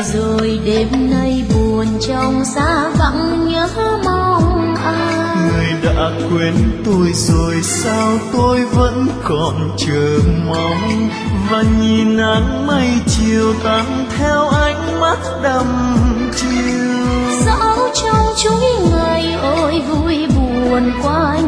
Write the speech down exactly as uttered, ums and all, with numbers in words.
rồi đêm nay buồn trong xa vắng nhớ mong ai. Người đã quên tôi rồi sao tôi vẫn còn chờ mong, và nhìn nắng mây chiều tan theo ánh mắt đăm chiều. Dẫu trong chuỗi ngày ôi vui buồn qua